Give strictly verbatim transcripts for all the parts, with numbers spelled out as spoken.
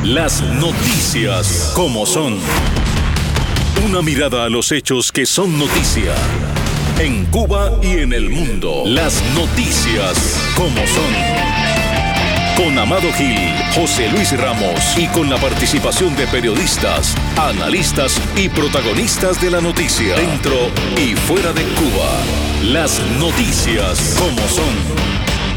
Las noticias como son. Una mirada a los hechos que son noticia. En Cuba y en el mundo. Las noticias como son. Con Amado Gil, José Luis Ramos y con la participación de periodistas, analistas y protagonistas de la noticia. Dentro y fuera de Cuba. Las noticias como son.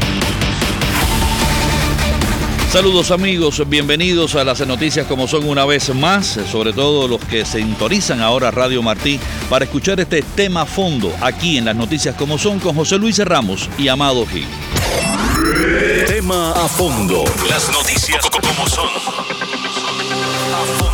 Saludos amigos, bienvenidos a las noticias como son una vez más, sobre todo los que se sintonizan ahora Radio Martí para escuchar este tema a fondo aquí en las noticias como son con José Luis Ramos y Amado Gil. Tema a fondo. Las noticias como son. A fondo.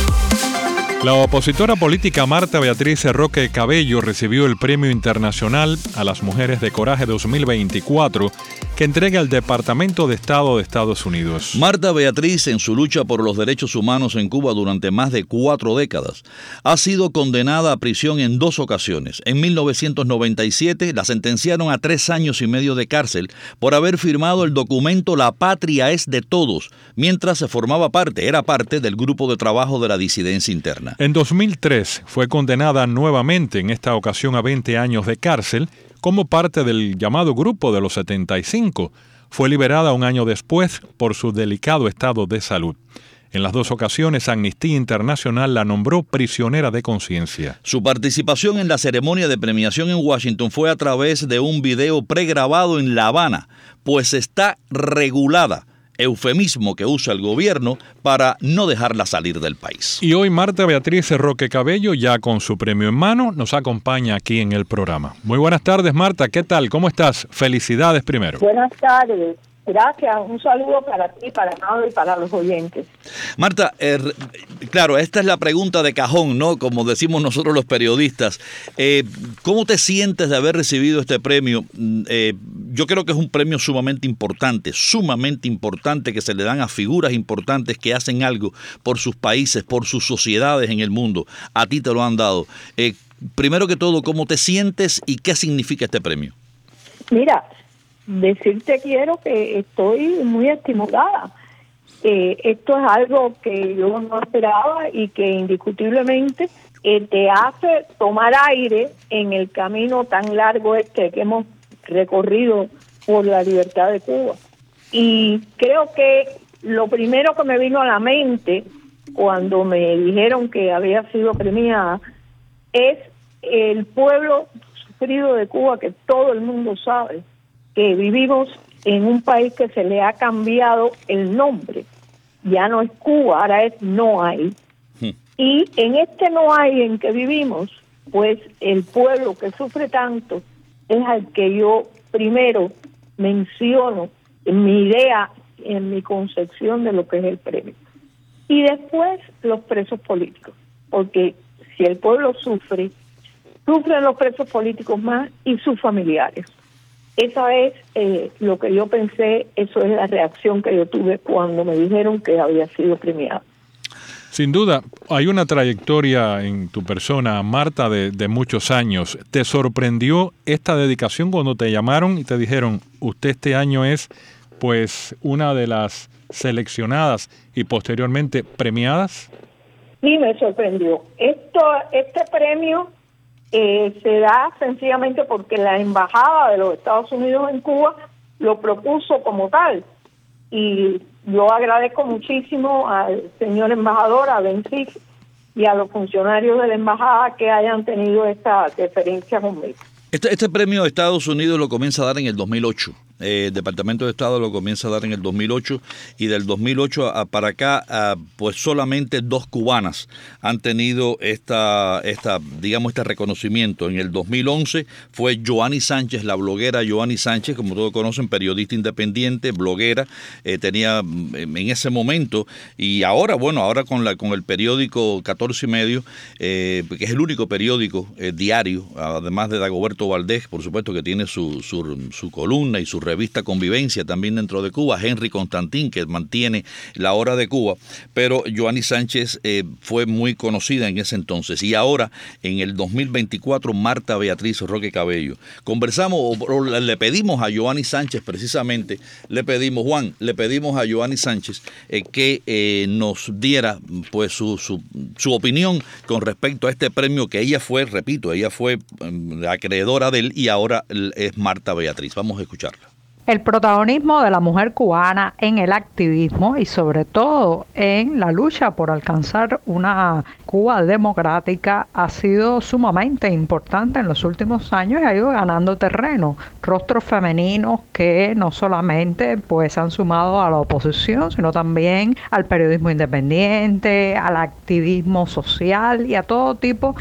La opositora política Marta Beatriz Roque Cabello recibió el Premio Internacional a las Mujeres de Coraje dos mil veinticuatro que entrega el Departamento de Estado de Estados Unidos. Marta Beatriz, en su lucha por los derechos humanos en Cuba durante más de cuatro décadas, ha sido condenada a prisión en dos ocasiones. En mil novecientos noventa y siete la sentenciaron a tres años y medio de cárcel por haber firmado el documento La Patria es de Todos, mientras se formaba parte, era parte del grupo de trabajo de la disidencia interna. En dos mil tres fue condenada nuevamente, en esta ocasión a veinte años de cárcel, como parte del llamado Grupo de los setenta y cinco. Fue liberada un año después por su delicado estado de salud. En las dos ocasiones, Amnistía Internacional la nombró prisionera de conciencia. Su participación en la ceremonia de premiación en Washington fue a través de un video pregrabado en La Habana, pues está regulada. Eufemismo que usa el gobierno para no dejarla salir del país. Y hoy Marta Beatriz Roque Cabello, ya con su premio en mano, nos acompaña aquí en el programa. Muy buenas tardes, Marta. ¿Qué tal? ¿Cómo estás? Felicidades primero. Buenas tardes. Gracias. Un saludo para ti, para Amado y para los oyentes. Marta, eh, claro, esta es la pregunta de cajón, ¿no? Como decimos nosotros los periodistas. Eh, ¿Cómo te sientes de haber recibido este premio? Eh, yo creo que es un premio sumamente importante, sumamente importante que se le dan a figuras importantes que hacen algo por sus países, por sus sociedades en el mundo. A ti te lo han dado. Eh, primero que todo, ¿cómo te sientes y qué significa este premio? Mira, decirte quiero que estoy muy estimulada. Eh, esto es algo que yo no esperaba y que indiscutiblemente eh, te hace tomar aire en el camino tan largo este que hemos recorrido por la libertad de Cuba. Y creo que lo primero que me vino a la mente cuando me dijeron que había sido premiada es el pueblo sufrido de Cuba, que todo el mundo sabe que vivimos en un país que se le ha cambiado el nombre. Ya no es Cuba, ahora es No Hay. Sí. Y en este No Hay en que vivimos, pues el pueblo que sufre tanto es al que yo primero menciono en mi idea, en mi concepción de lo que es el premio. Y después los presos políticos, porque si el pueblo sufre, sufren los presos políticos más y sus familiares. Esa es eh, lo que yo pensé, eso es la reacción que yo tuve cuando me dijeron que había sido premiado. Sin duda, hay una trayectoria en tu persona, Marta, de, de muchos años. ¿Te sorprendió esta dedicación cuando te llamaron y te dijeron, usted este año es pues una de las seleccionadas y posteriormente premiadas? Sí, me sorprendió. Esto, este premio Eh, se da sencillamente porque la Embajada de los Estados Unidos en Cuba lo propuso como tal. Y yo agradezco muchísimo al señor embajador, a Benzic, y a los funcionarios de la Embajada que hayan tenido esta deferencia conmigo. Este, este premio de Estados Unidos lo comienza a dar en el dos mil ocho. Eh, el Departamento de Estado lo comienza a dar en el dos mil ocho y del dos mil ocho a, para acá, a, pues solamente dos cubanas han tenido esta, esta, digamos, este reconocimiento. En el dos mil once fue Joanny Sánchez, la bloguera Joanny Sánchez, como todos conocen, periodista independiente, bloguera, eh, tenía en ese momento y ahora, bueno, ahora con la con el periódico catorce y medio, eh, que es el único periódico eh, diario, además de Dagoberto Valdés, por supuesto que tiene su, su, su columna y su revista Convivencia, también dentro de Cuba, Henry Constantin, que mantiene La Hora de Cuba, pero Yoani Sánchez eh, fue muy conocida en ese entonces. Y ahora, en el dos mil veinticuatro, Marta Beatriz Roque Cabello. Conversamos, o, o le pedimos a Yoani Sánchez, precisamente, le pedimos, Juan, le pedimos a Yoani Sánchez eh, que eh, nos diera pues su, su, su opinión con respecto a este premio que ella fue, repito, ella fue eh, acreedora de él y ahora es Marta Beatriz. Vamos a escucharla. El protagonismo de la mujer cubana en el activismo y sobre todo en la lucha por alcanzar una Cuba democrática ha sido sumamente importante en los últimos años y ha ido ganando terreno. Rostros femeninos que no solamente pues han sumado a la oposición, sino también al periodismo independiente, al activismo social y a todo tipo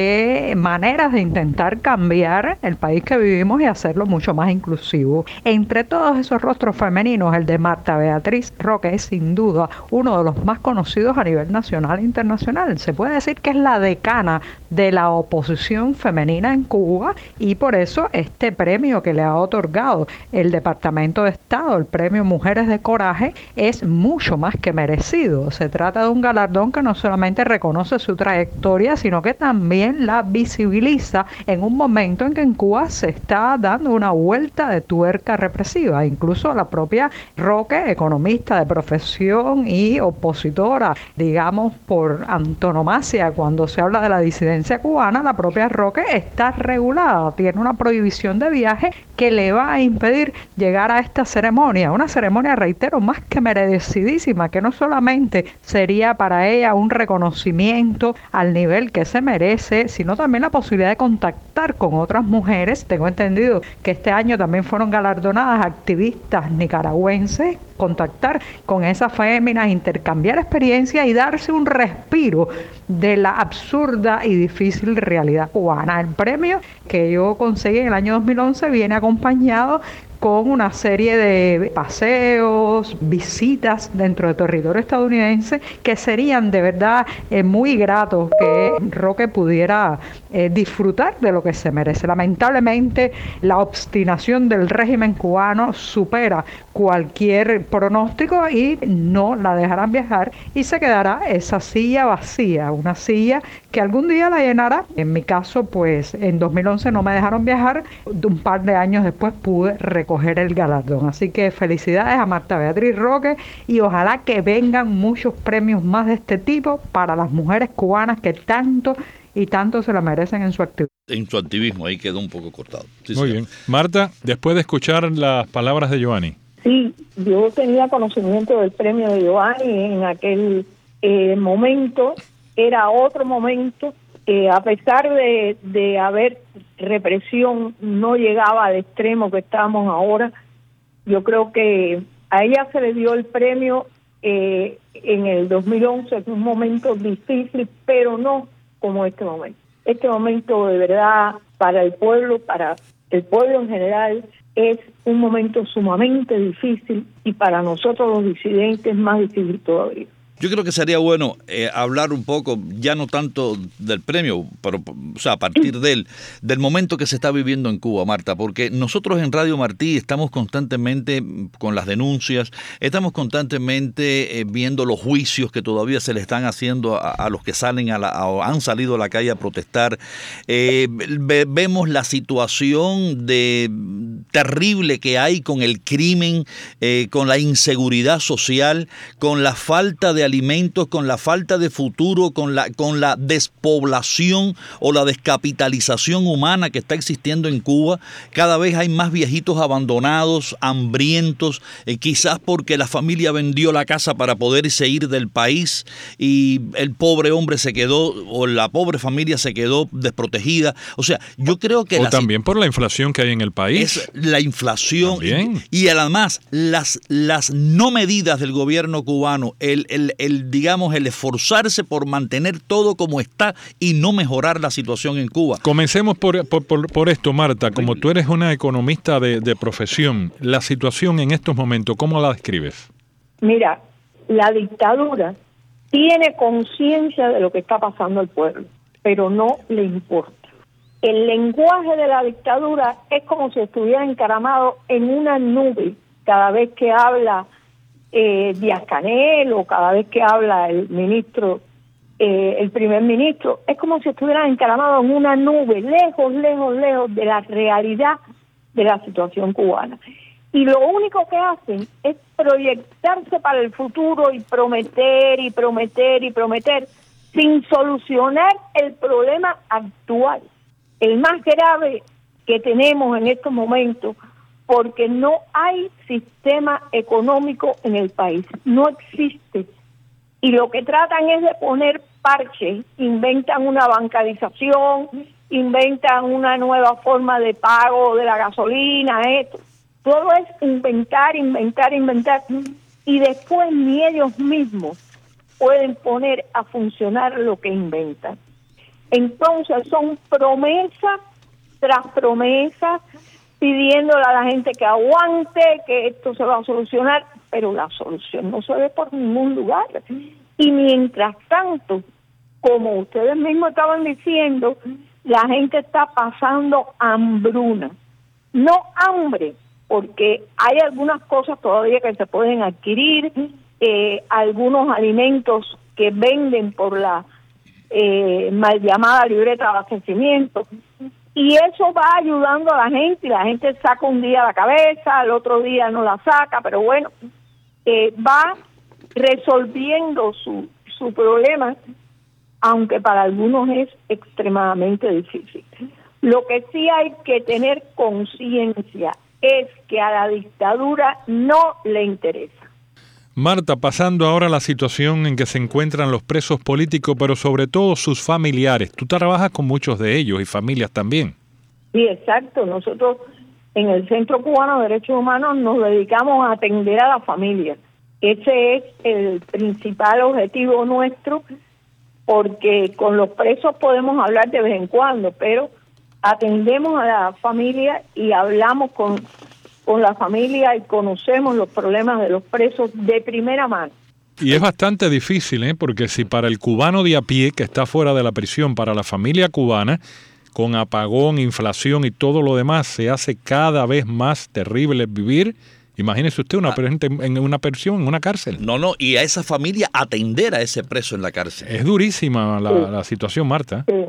de maneras de intentar cambiar el país que vivimos y hacerlo mucho más inclusivo. Entre todos esos rostros femeninos, el de Marta Beatriz Roque es sin duda uno de los más conocidos a nivel nacional e internacional. Se puede decir que es la decana de la oposición femenina en Cuba y por eso este premio que le ha otorgado el Departamento de Estado, el premio Mujeres de Coraje, es mucho más que merecido. Se trata de un galardón que no solamente reconoce su trayectoria, sino que también la visibiliza en un momento en que en Cuba se está dando una vuelta de tuerca represiva. Incluso la propia Roque, economista de profesión y opositora, digamos, por antonomasia, cuando se habla de la disidencia cubana, la propia Roque está regulada, tiene una prohibición de viaje que le va a impedir llegar a esta ceremonia, una ceremonia, reitero, más que merecidísima, que no solamente sería para ella un reconocimiento al nivel que se merece, sino también la posibilidad de contactar con otras mujeres. Tengo entendido que este año también fueron galardonadas activistas nicaragüenses, contactar con esas féminas, intercambiar experiencias y darse un respiro de la absurda y difícil realidad cubana. El premio que yo conseguí en el año dos mil once viene acompañado con una serie de paseos, visitas dentro del territorio estadounidense que serían de verdad eh, muy gratos que Roque pudiera eh, disfrutar de lo que se merece. Lamentablemente, la obstinación del régimen cubano supera cualquier pronóstico y no la dejarán viajar y se quedará esa silla vacía, una silla que algún día la llenará. En mi caso, pues en dos mil once no me dejaron viajar, un par de años después pude recoger el galardón. Así que felicidades a Marta Beatriz Roque y ojalá que vengan muchos premios más de este tipo para las mujeres cubanas que tanto y tanto se la merecen en su activismo. En su activismo, ahí quedó un poco cortado. Sí, Muy señor. bien. Marta, después de escuchar las palabras de Yoani. Sí, yo tenía conocimiento del premio de Yoani en aquel eh, momento, era otro momento, eh, a pesar de, de haber represión, no llegaba al extremo que estamos ahora. Yo creo que a ella se le dio el premio eh, en el dos mil once, en un momento difícil, pero no como este momento. Este momento de verdad para el pueblo, para el pueblo en general, es un momento sumamente difícil y para nosotros los disidentes más difícil todavía. Yo creo que sería bueno eh, hablar un poco, ya no tanto del premio, pero o sea, a partir del, del momento que se está viviendo en Cuba, Marta, porque nosotros en Radio Martí estamos constantemente con las denuncias, estamos constantemente eh, viendo los juicios que todavía se le están haciendo a, a los que salen a la, a, han salido a la calle a protestar. Eh, ve, vemos la situación de terrible que hay con el crimen, eh, con la inseguridad social, con la falta de alimentos, con la falta de futuro, con la, con la despoblación o la descapitalización humana que está existiendo en Cuba. Cada vez hay más viejitos abandonados, hambrientos, eh, quizás porque la familia vendió la casa para poder ir del país y el pobre hombre se quedó, o la pobre familia se quedó desprotegida. O sea, yo creo que... O la, también por la inflación que hay en el país. Es la inflación y, y además las, las no medidas del gobierno cubano, el, el el, digamos, el esforzarse por mantener todo como está y no mejorar la situación en Cuba. Comencemos por, por, por, por esto, Marta. Como tú eres una economista de, de profesión, la situación en estos momentos, ¿cómo la describes? Mira, la dictadura tiene conciencia de lo que está pasando al pueblo, pero no le importa. El lenguaje de la dictadura es como si estuviera encaramado en una nube cada vez que habla eh, Díaz-Canel o cada vez que habla el ministro, eh, el primer ministro. Es como si estuviera encaramado en una nube, lejos, lejos, lejos de la realidad de la situación cubana. Y lo único que hacen es proyectarse para el futuro y prometer y prometer y prometer sin solucionar el problema actual, el más grave que tenemos en estos momentos, porque no hay sistema económico en el país, no existe. Y lo que tratan es de poner parches, inventan una bancarización, inventan una nueva forma de pago de la gasolina, esto. Todo es inventar, inventar, inventar, y después ni ellos mismos pueden poner a funcionar lo que inventan. Entonces son promesas tras promesas, pidiéndole a la gente que aguante, que esto se va a solucionar, pero la solución no se ve por ningún lugar. Y mientras tanto, como ustedes mismos estaban diciendo, la gente está pasando hambruna. No hambre, porque hay algunas cosas todavía que se pueden adquirir, eh, algunos alimentos que venden por la eh, mal llamada libreta de abastecimiento, y eso va ayudando a la gente, y la gente saca un día la cabeza, al otro día no la saca, pero bueno, eh, va resolviendo su, su problema, aunque para algunos es extremadamente difícil. Lo que sí hay que tener conciencia es que a la dictadura no le interesa. Marta, pasando ahora a la situación en que se encuentran los presos políticos, pero sobre todo sus familiares. Tú trabajas con muchos de ellos y familias también. Sí, exacto. Nosotros en el Centro Cubano de Derechos Humanos nos dedicamos a atender a la familia. Ese es el principal objetivo nuestro, porque con los presos podemos hablar de vez en cuando, pero atendemos a la familia y hablamos con, con la familia y conocemos los problemas de los presos de primera mano. Y es bastante difícil, ¿eh? Porque si para el cubano de a pie que está fuera de la prisión, para la familia cubana, con apagón, inflación y todo lo demás, se hace cada vez más terrible vivir. Imagínese usted una, ah. en una prisión, en una cárcel. No, no, y a esa familia atender a ese preso en la cárcel. Es durísima la, sí. la situación, Marta. Sí.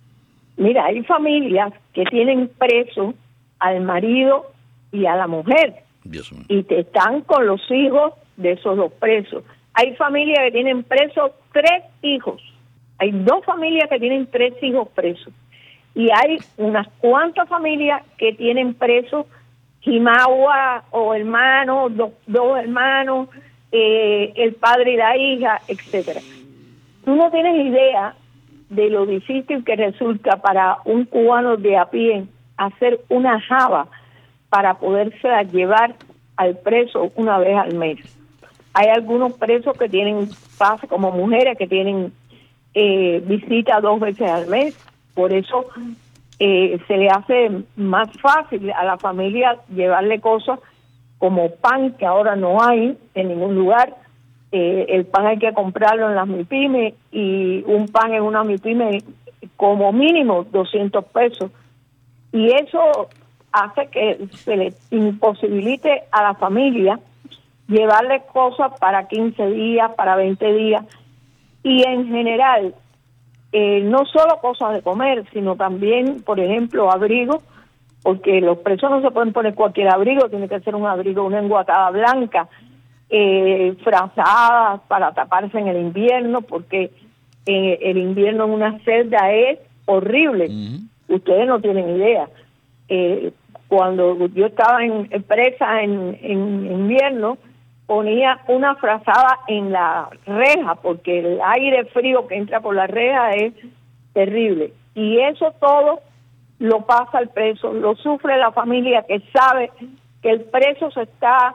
Mira, hay familias que tienen preso al marido y a la mujer, Dios mío, y te están con los hijos de esos dos presos. Hay familias que tienen presos tres hijos. Hay dos familias que tienen tres hijos presos. Y hay unas cuantas familias que tienen presos Jimagua o hermanos, dos, dos hermanos, eh, el padre y la hija, etcétera. Tú no tienes idea de lo difícil que resulta para un cubano de a pie hacer una java para poderse llevar al preso una vez al mes. Hay algunos presos que tienen pase como mujeres que tienen eh, visita dos veces al mes, por eso eh, se le hace más fácil a la familia llevarle cosas como pan, que ahora no hay en ningún lugar. Eh, el pan hay que comprarlo en las MIPYME, y un pan en una MIPYME como mínimo doscientos pesos, y eso hace que se le imposibilite a la familia llevarle cosas para quince días, para veinte días, y en general eh, no solo cosas de comer, sino también, por ejemplo, abrigos, porque los presos no se pueden poner cualquier abrigo, tiene que ser un abrigo, una enguatada blanca, eh, frazadas para taparse en el invierno, porque eh, el invierno en una celda es horrible. Uh-huh. Ustedes no tienen idea. Eh, cuando yo estaba en, presa en, en invierno, ponía una frazada en la reja, porque el aire frío que entra por la reja es terrible. Y eso todo lo pasa el preso, lo sufre la familia, que sabe que el preso se está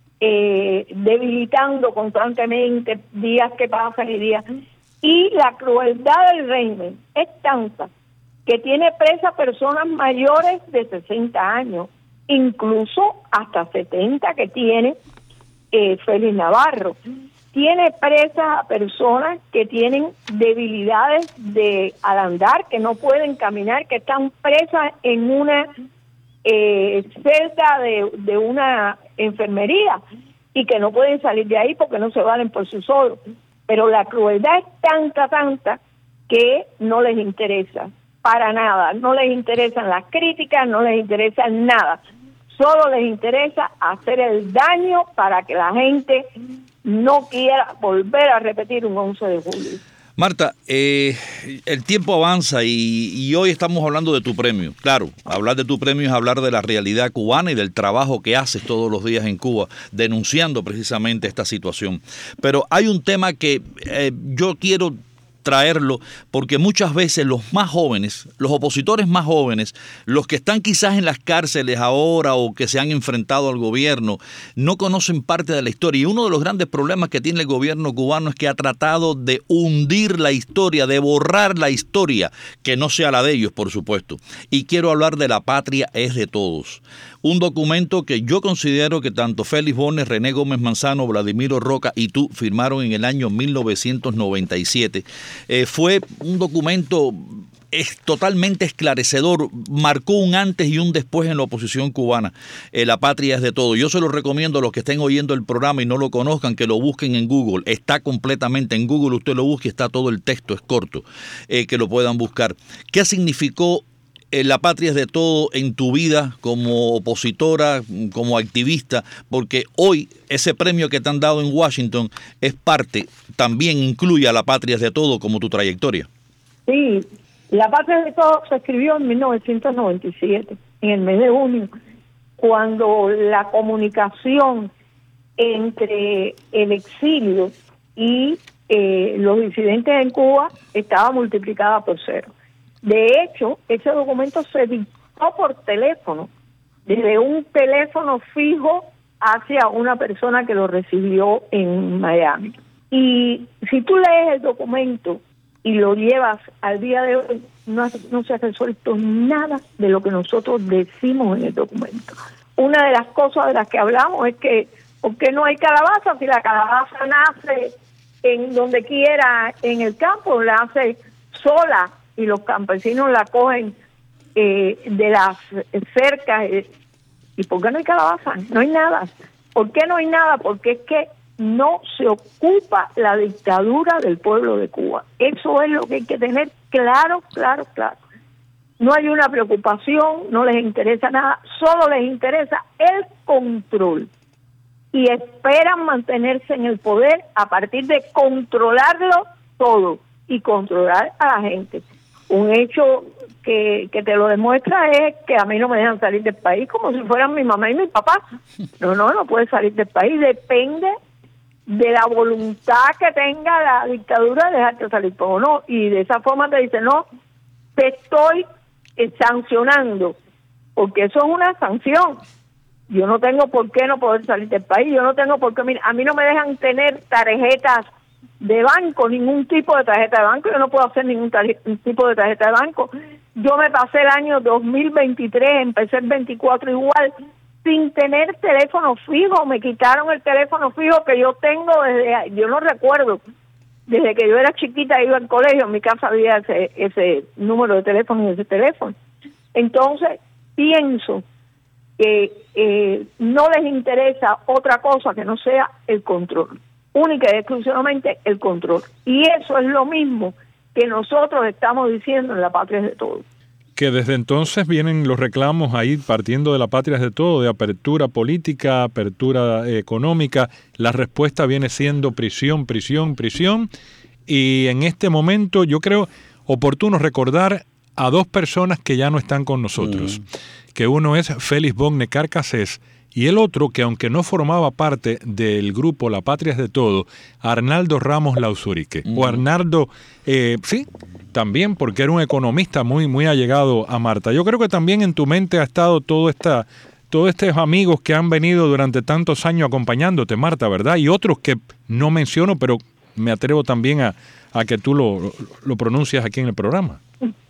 eh, debilitando constantemente, días que pasan y días. Y la crueldad del régimen es tanta que tiene presa personas mayores de sesenta años, incluso hasta setenta que tiene eh, Félix Navarro. tiene presas a personas que tienen debilidades de al andar, que no pueden caminar, que están presas en una eh, celda de, de una enfermería y que no pueden salir de ahí porque no se valen por sí solos. Pero la crueldad es tanta, tanta, que no les interesa para nada, no les interesan las críticas, no les interesa nada, solo les interesa hacer el daño para que la gente no quiera volver a repetir un once de julio. Marta, eh, el tiempo avanza y, y hoy estamos hablando de tu premio. Claro, hablar de tu premio es hablar de la realidad cubana y del trabajo que haces todos los días en Cuba, denunciando precisamente esta situación. Pero hay un tema que eh, yo quiero traerlo, porque muchas veces los más jóvenes, los opositores más jóvenes, los que están quizás en las cárceles ahora o que se han enfrentado al gobierno, no conocen parte de la historia. Y uno de los grandes problemas que tiene el gobierno cubano es que ha tratado de hundir la historia, de borrar la historia, que no sea la de ellos, por supuesto. Y quiero hablar de La Patria es de Todos. Un documento que yo considero que tanto Félix Bones, René Gómez Manzano, Vladimiro Roca y tú firmaron en el año mil novecientos noventa y siete. Eh, fue un documento es totalmente esclarecedor, marcó un antes y un después en la oposición cubana. Eh, La Patria es de Todos. Yo se lo recomiendo a los que estén oyendo el programa y no lo conozcan, que lo busquen en Google. Está completamente en Google, usted lo busque, está todo el texto, es corto, eh, que lo puedan buscar. ¿Qué significó eh, La Patria es de Todos en tu vida como opositora, como activista? Porque hoy ese premio que te han dado en Washington es parte, también incluye a La Patria es de Todos como tu trayectoria. Sí, La Patria es de Todos se escribió en mil novecientos noventa y siete, en el mes de junio, cuando la comunicación entre el exilio y eh, los disidentes en Cuba estaba multiplicada por cero. De hecho, ese documento se dictó por teléfono, desde un teléfono fijo hacia una persona que lo recibió en Miami. Y si tú lees el documento y lo llevas al día de hoy, no, no se ha resuelto nada de lo que nosotros decimos en el documento. Una de las cosas de las que hablamos es que, ¿por qué no hay calabaza? Si la calabaza nace en donde quiera en el campo, la hace sola y los campesinos la cogen eh, de las cercas. ¿Y por qué no hay calabaza? No hay nada. ¿Por qué no hay nada? Porque es que no se ocupa la dictadura del pueblo de Cuba. Eso es lo que hay que tener claro, claro, claro. No hay una preocupación, no les interesa nada, solo les interesa el control. Y esperan mantenerse en el poder a partir de controlarlo todo y controlar a la gente. Un hecho que, que te lo demuestra es que a mí no me dejan salir del país como si fueran mi mamá y mi papá. No, no, no puedes salir del país. Depende de la voluntad que tenga la dictadura de dejarte salir o no. Y de esa forma te dice, no, te estoy eh, sancionando, porque eso es una sanción. Yo no tengo por qué no poder salir del país. Yo no tengo por qué, mira, a mí no me dejan tener tarjetas de banco, ningún tipo de tarjeta de banco. Yo no puedo hacer ningún tarje- tipo de tarjeta de banco. Yo me pasé el año dos mil veintitrés, empecé el veinticuatro igual, sin tener teléfono fijo. Me quitaron el teléfono fijo que yo tengo desde, yo no recuerdo, desde que yo era chiquita, iba al colegio, en mi casa había ese, ese número de teléfono y ese teléfono. Entonces, pienso que eh, no les interesa otra cosa que no sea el control, única y exclusivamente el control. Y eso es lo mismo que nosotros estamos diciendo en La Patria es de Todos. Que desde entonces vienen los reclamos ahí partiendo de La Patria es de Todos, de apertura política, apertura eh, económica. La respuesta viene siendo prisión, prisión, prisión. Y en este momento yo creo oportuno recordar a dos personas que ya no están con nosotros. Mm. Que uno es Félix Bones Carcassés y el otro, que aunque no formaba parte del grupo La Patria es de Todos, Arnaldo Ramos Lauzurique. Mm. O Arnaldo, eh, sí, también porque era un economista muy, muy allegado a Marta. Yo creo que también en tu mente ha estado todo esta, todos estos amigos que han venido durante tantos años acompañándote, Marta, ¿verdad? Y otros que no menciono, pero me atrevo también a, a que tú lo, lo pronuncias aquí en el programa.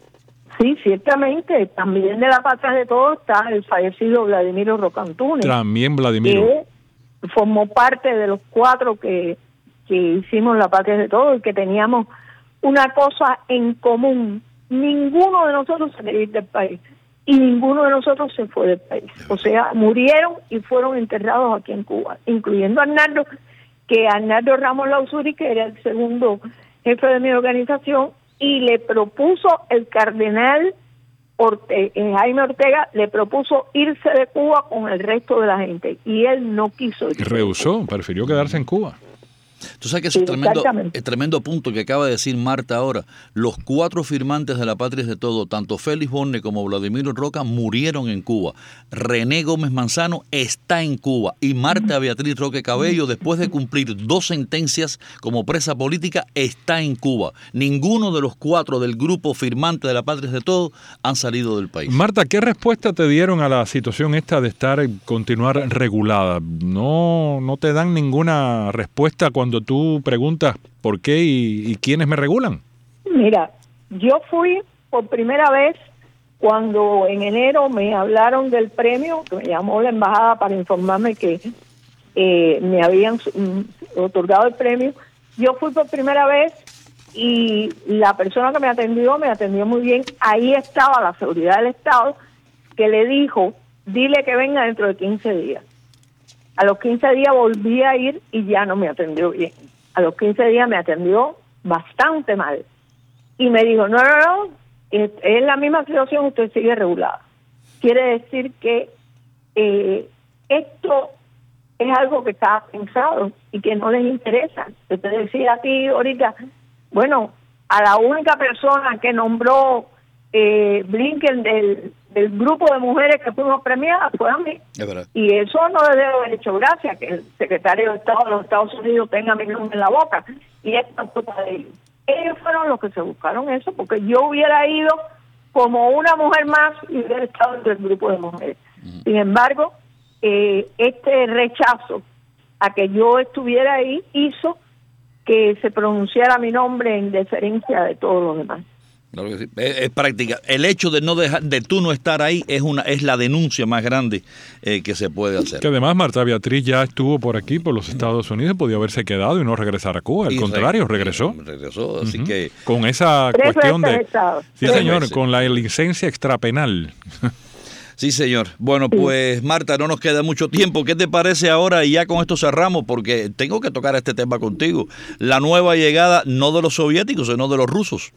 Sí, ciertamente. También de La Patria de Todos está el fallecido Vladimiro Roca Antunes. También Vladimiro. Que formó parte de los cuatro que que hicimos La Patria de Todos y que teníamos una cosa en común. Ninguno de nosotros se quería ir del país y ninguno de nosotros se fue del país. O sea, murieron y fueron enterrados aquí en Cuba, incluyendo a Arnaldo, que Arnaldo Ramos Lausuri, que era el segundo jefe de mi organización, y le propuso el cardenal Orte- Jaime Ortega, le propuso irse de Cuba con el resto de la gente, y él no quiso irse. Rehusó, prefirió quedarse en Cuba. Tú sabes que Sí, es tremendo, exactamente. el tremendo punto que acaba de decir Marta ahora. Los cuatro firmantes de La Patria es de Todo, tanto Félix Borne como Vladimiro Roca, murieron en Cuba. René Gómez Manzano está en Cuba. Y Marta Beatriz Roque Cabello, después de cumplir dos sentencias como presa política, está en Cuba. Ninguno de los cuatro del grupo firmante de La Patria es de Todo han salido del país. Marta, ¿qué respuesta te dieron a la situación esta de estar, continuar regulada? No, no te dan ninguna respuesta cuando tú preguntas por qué y, y quiénes me regulan. Mira, yo fui por primera vez cuando en enero me hablaron del premio, que me llamó la embajada para informarme que eh, me habían mm, otorgado el premio. Yo fui por primera vez y la persona que me atendió, me atendió muy bien. Ahí estaba la seguridad del Estado, que le dijo, dile que venga dentro de quince días. A los quince días volví a ir y ya no me atendió bien. A los quince días me atendió bastante mal. Y me dijo, no, no, no, es, es la misma situación, usted sigue regulada. Quiere decir que eh, esto es algo que está pensado y que no les interesa. Yo te decía a ti ahorita, bueno, a la única persona que nombró eh, Blinken del, del grupo de mujeres que fuimos premiadas fue a mí. Es verdad. Y eso no le debe haber hecho gracia, que el secretario de Estado de los Estados Unidos tenga mi nombre en la boca. Y esto es culpa de ellos. Ellos fueron los que se buscaron eso, porque yo hubiera ido como una mujer más y hubiera estado entre el grupo de mujeres. Uh-huh. Sin embargo, eh, este rechazo a que yo estuviera ahí hizo que se pronunciara mi nombre en deferencia de todos los demás. Claro que sí. Es, es práctica. El hecho de no dejar, de tú no estar ahí es una es la denuncia más grande eh, que se puede hacer. Que además Marta Beatriz ya estuvo por aquí, por los Estados Unidos, podía haberse quedado y no regresar a Cuba. Al Y contrario, re- regresó. Regresó, así Uh-huh. que... Con esa Tres cuestión veces he de... estado. Sí, Tres señor, veces. con la licencia extrapenal. Sí, señor. Bueno, pues Marta, no nos queda mucho tiempo. ¿Qué te parece ahora? Y ya con esto cerramos, porque tengo que tocar este tema contigo. La nueva llegada, no de los soviéticos, sino de los rusos.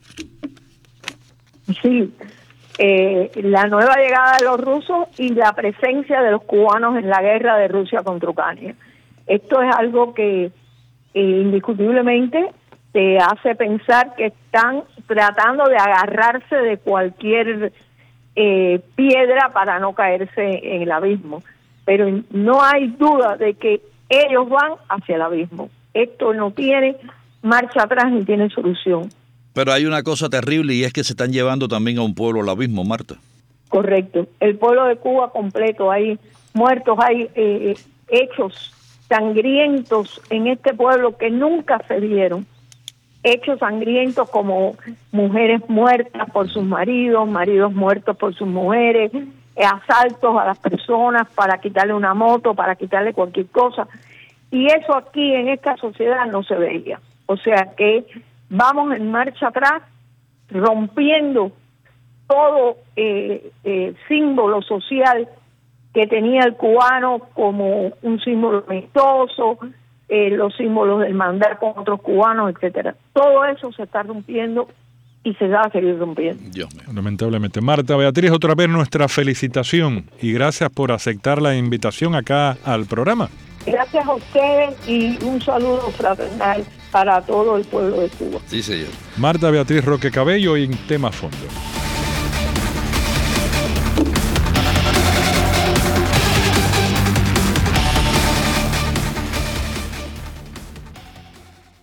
Sí, eh, la nueva llegada de los rusos y la presencia de los cubanos en la guerra de Rusia contra Ucrania. Esto es algo que eh, indiscutiblemente te hace pensar que están tratando de agarrarse de cualquier eh, piedra para no caerse en el abismo. Pero no hay duda de que ellos van hacia el abismo. Esto no tiene marcha atrás ni tiene solución. Pero hay una cosa terrible y es que se están llevando también a un pueblo al abismo, Marta. Correcto. El pueblo de Cuba completo, hay muertos, hay eh, hechos sangrientos en este pueblo que nunca se vieron. Hechos sangrientos como mujeres muertas por sus maridos, maridos muertos por sus mujeres, eh, asaltos a las personas para quitarle una moto, para quitarle cualquier cosa. Y eso aquí en esta sociedad no se veía. O sea que vamos en marcha atrás, rompiendo todo eh, eh, símbolo social que tenía el cubano como un símbolo amistoso, eh, los símbolos del mandar con otros cubanos, etcétera. Todo eso se está rompiendo y se va a seguir rompiendo. Dios mío. Lamentablemente. Marta Beatriz, otra vez nuestra felicitación y gracias por aceptar la invitación acá al programa. Gracias a ustedes y un saludo fraternal para todo el pueblo de Cuba. Sí, señor. Marta Beatriz Roque Cabello en Tema Fondo.